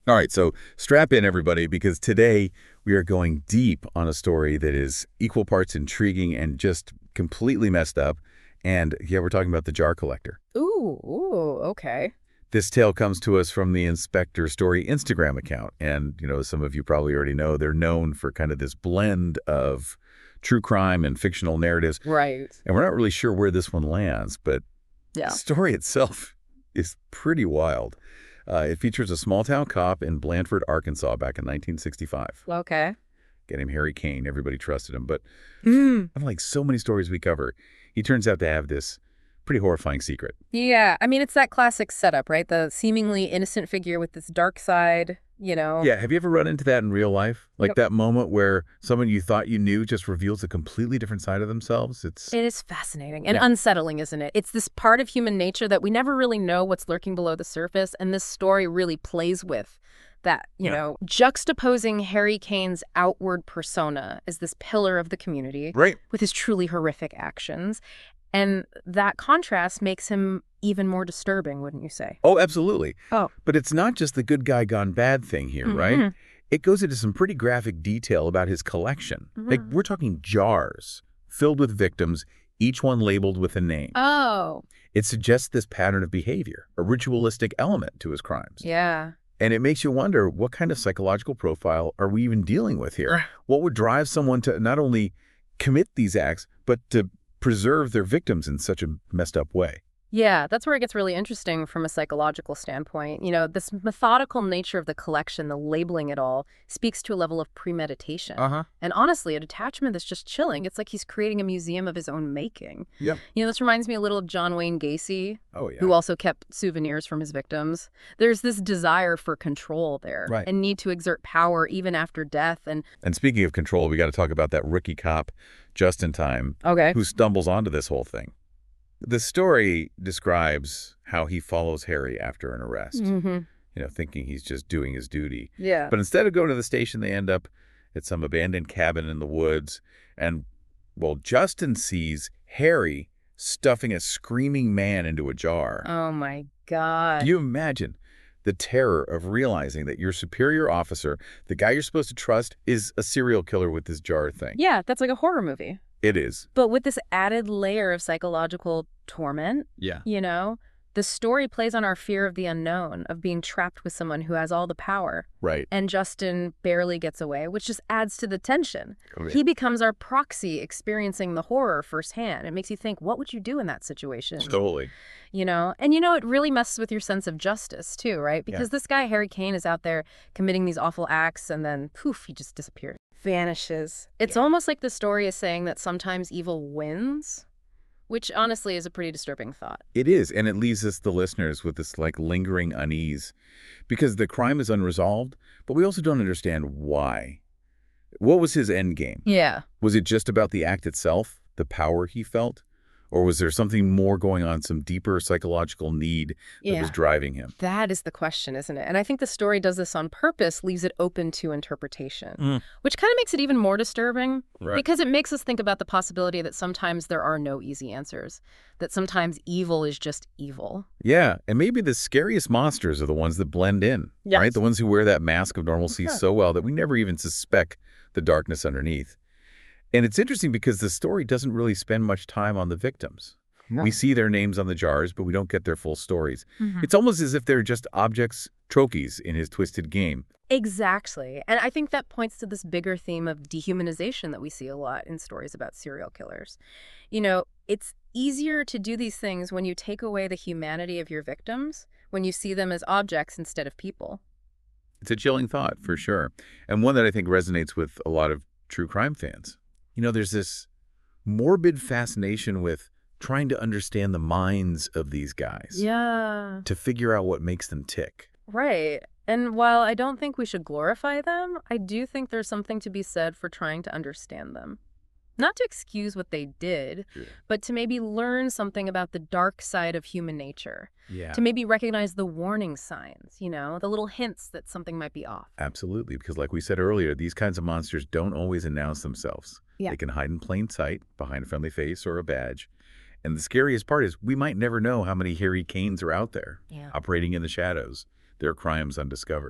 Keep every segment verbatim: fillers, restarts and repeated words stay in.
All right, so strap in, everybody, because today we are going deep on a story that is equal parts intriguing and just completely messed up. And yeah, we're talking about the jar collector. Ooh, ooh, okay. This tale comes to us from the Inspector Story Instagram account. And, you know, some of you probably already know they're known for kind of this blend of true crime and fictional narratives. Right. And we're not really sure where this one lands, but the Yeah. story itself is pretty wild. Uh, it features a small-town cop in Blandford, Arkansas back in nineteen sixty-five. Okay. Get him Harry Kane. Everybody trusted him. But Mm. unlike so many stories we cover, he turns out to have this pretty horrifying secret. Yeah, I mean, it's that classic setup, right? The seemingly innocent figure with this dark side, you know? Yeah, have you ever run into that in real life? Like Yep. that moment where someone you thought you knew just reveals a completely different side of themselves? It's It is fascinating and Yeah. unsettling, isn't it? It's this part of human nature that we never really know what's lurking below the surface, and this story really plays with that, you Yeah. know, juxtaposing Harry Kane's outward persona as this pillar of the community right. with his truly horrific actions. And that contrast makes him even more disturbing, wouldn't you say? Oh, absolutely. Oh. But it's not just the good guy gone bad thing here, right? Mhm. It goes into some pretty graphic detail about his collection. Like, Mhm. we're talking jars filled with victims, each one labeled with a name. Oh, It suggests this pattern of behavior, a ritualistic element to his crimes. yeah. And it makes you wonder, what kind of psychological profile are we even dealing with here? What would drive someone to not only commit these acts, but to preserve their victims in such a messed up way? Yeah, that's where it gets really interesting from a psychological standpoint. You know, this methodical nature of the collection, the labeling it all, speaks to a level of premeditation. Uh-huh. And honestly, a detachment that's just chilling. It's like he's creating a museum of his own making. Yep. You know, this reminds me a little of John Wayne Gacy, Oh, yeah. who also kept souvenirs from his victims. There's this desire for control there Right. and need to exert power even after death. And And speaking of control, we got to talk about that rookie cop, just in time, okay. who stumbles onto this whole thing. The story describes how he follows Harry after an arrest, Mm-hmm. you know, thinking he's just doing his duty. Yeah. But instead of going to the station, they end up at some abandoned cabin in the woods. And, well, Justin sees Harry stuffing a screaming man into a jar. Oh, my God. Do you imagine the terror of realizing that your superior officer, the guy you're supposed to trust, is a serial killer with this jar thing? Yeah, that's like a horror movie. It is. But with this added layer of psychological torment, Yeah. you know, the story plays on our fear of the unknown, of being trapped with someone who has all the power. Right. And Justin barely gets away, which just adds to the tension. Oh, yeah. He becomes our proxy, experiencing the horror firsthand. It makes you think, what would you do in that situation? Totally. You know, and you know, it really messes with your sense of justice too, right? Because this guy, Harry Kane, is out there committing these awful acts and then poof, he just disappears, vanishes. It's almost like the story is saying that sometimes evil wins, which honestly is a pretty disturbing thought. It is, and it leaves us, the listeners, with this like lingering unease because the crime is unresolved, but we also don't understand why. What was his end game? Yeah. Was it just about the act itself, the power he felt? Or was there something more going on, some deeper psychological need that Yeah. was driving him? That is the question, isn't it? And I think the story does this on purpose, leaves it open to interpretation, Mm. which kind of makes it even more disturbing Right. because it makes us think about the possibility that sometimes there are no easy answers, that sometimes evil is just evil. Yeah, and maybe the scariest monsters are the ones that blend in, Yes. right? The ones who wear that mask of normalcy Yeah. so well that we never even suspect the darkness underneath. And it's interesting because the story doesn't really spend much time on the victims. No. We see their names on the jars, but we don't get their full stories. Mhm. It's almost as if they're just objects, trophies in his twisted game. Exactly. And I think that points to this bigger theme of dehumanization that we see a lot in stories about serial killers. You know, it's easier to do these things when you take away the humanity of your victims, when you see them as objects instead of people. It's a chilling thought, for sure, and one that I think resonates with a lot of true crime fans. You know, there's this morbid fascination with trying to understand the minds of these guys, Yeah. to figure out what makes them tick. Right. And while I don't think we should glorify them, I do think there's something to be said for trying to understand them. Not to excuse what they did, Yeah. but to maybe learn something about the dark side of human nature. Yeah, To maybe recognize the warning signs, you know, the little hints that something might be off. absolutely, because like we said earlier, these kinds of monsters don't always announce themselves. Yeah. They can hide in plain sight, behind a friendly face or a badge. And the scariest part is we might never know how many Harry Kanes are out there, Yeah. operating in the shadows, their crimes undiscovered.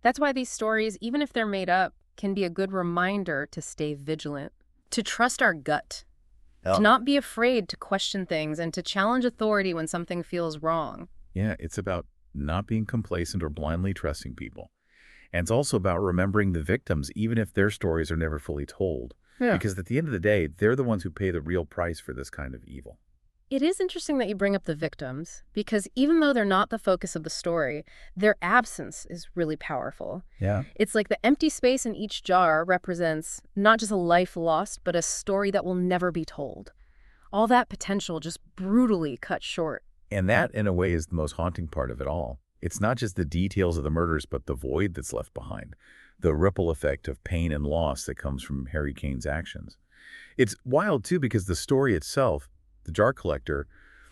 That's why these stories, even if they're made up, can be a good reminder to stay vigilant, to trust our gut, Oh. to not be afraid to question things and to challenge authority when something feels wrong. Yeah, it's about not being complacent or blindly trusting people. And it's also about remembering the victims, even if their stories are never fully told. Yeah. Because at the end of the day, they're the ones who pay the real price for this kind of evil. It is interesting that you bring up the victims, because even though they're not the focus of the story, their absence is really powerful. Yeah. It's like the empty space in each jar represents not just a life lost, but a story that will never be told. All that potential just brutally cut short. And that, in a way, is the most haunting part of it all. It's not just the details of the murders, but the void that's left behind, the ripple effect of pain and loss that comes from Harry Cane's actions. It's wild, too, because the story itself, the jar collector,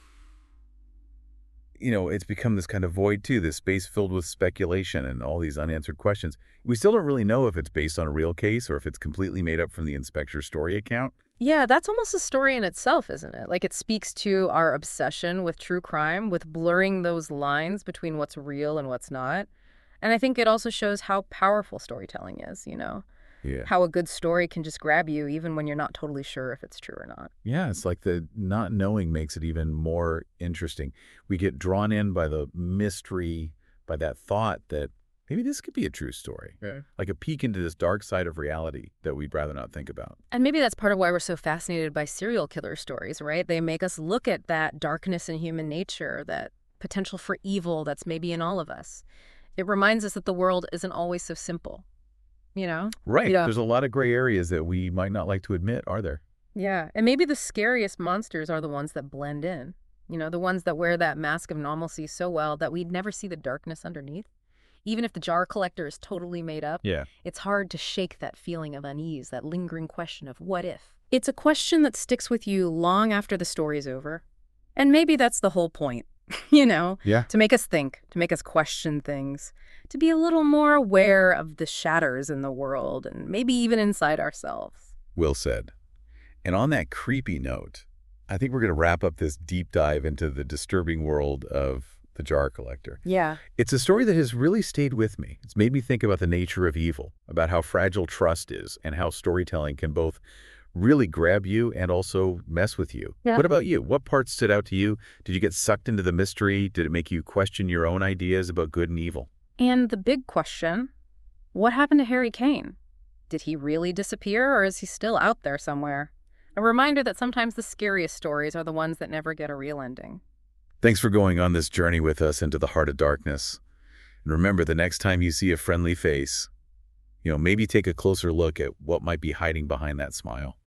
you know, it's become this kind of void, too, this space filled with speculation and all these unanswered questions. We still don't really know if it's based on a real case or if it's completely made up from the inspector's story account. Yeah, that's almost a story in itself, isn't it? Like, it speaks to our obsession with true crime, with blurring those lines between what's real and what's not. And I think it also shows how powerful storytelling is, you know? Yeah. How a good story can just grab you even when you're not totally sure if it's true or not. Yeah, it's like the not knowing makes it even more interesting. We get drawn in by the mystery, by that thought that maybe this could be a true story. Yeah. Like a peek into this dark side of reality that we'd rather not think about. And maybe that's part of why we're so fascinated by serial killer stories, right? They make us look at that darkness in human nature, that potential for evil that's maybe in all of us. It reminds us that the world isn't always so simple, you know? Right. Yeah. There's a lot of gray areas that we might not like to admit, are there? Yeah, and maybe the scariest monsters are the ones that blend in. You know, the ones that wear that mask of normalcy so well that we'd never see the darkness underneath. Even if the jar collector is totally made up, Yeah. it's hard to shake that feeling of unease, that lingering question of what if. It's a question that sticks with you long after the story's over. And maybe that's the whole point, you know? Yeah. To make us think, to make us question things, to be a little more aware of the shatters in the world and maybe even inside ourselves. Well said. And on that creepy note, I think we're going to wrap up this deep dive into the disturbing world of the jar collector. Yeah. It's a story that has really stayed with me. It's made me think about the nature of evil, about how fragile trust is, and how storytelling can both really grab you and also mess with you. Yeah. What about you? What parts stood out to you? Did you get sucked into the mystery? Did it make you question your own ideas about good and evil? And the big question, what happened to Harry Cane? Did he really disappear, or is he still out there somewhere? A reminder that sometimes the scariest stories are the ones that never get a real ending. Thanks for going on this journey with us into the heart of darkness. And remember, the next time you see a friendly face, you know, maybe take a closer look at what might be hiding behind that smile.